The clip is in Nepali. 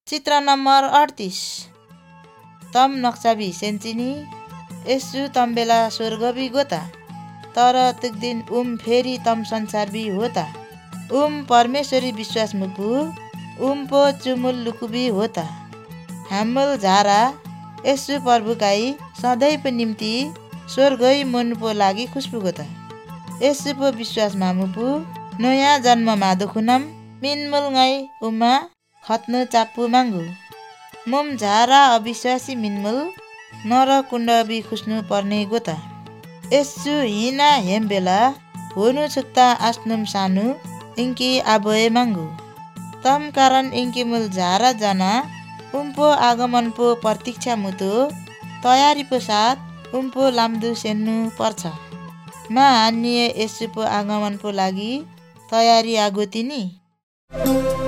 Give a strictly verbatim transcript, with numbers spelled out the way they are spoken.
चित्र नम्बर अडतिस। तम नक्साबी सेन्चिनी यसु तम बेला स्वर्गबी गोता तर तुक दिन उम फेरि तम संसार भी होता। उम परमेश्वरी विश्वास मुपु उम पो चुमुल लुकुबी होता। हामुल झारा यसु प्रभुकाई सधैँ पो निम्ति स्वर्गै मनुपो लागि खुसबु गोता। यसु पो विश्वास मामुपु नयाँ जन्म मादुखुनम मिनमुल गाई उमा खत्नु चाप्पु मांगु। मुम झारा अविश्वासी मिनमुल नर कुण्ड बी खुस्नु पर्ने गोता। यसु हिना हेम बेला होनु छुक्ता आस्नुम सानु इंकी आबोए मांगु। तम कारण इंकी मुल झारा जना उम्पो आगमन पो प्रतीक्षा मुतो तयारी पो साथ उम्पो लाम्दु सेन्नु पर्छ। मा हान्य यसु पो आगमन पो लागि तयारी आगो तिनी।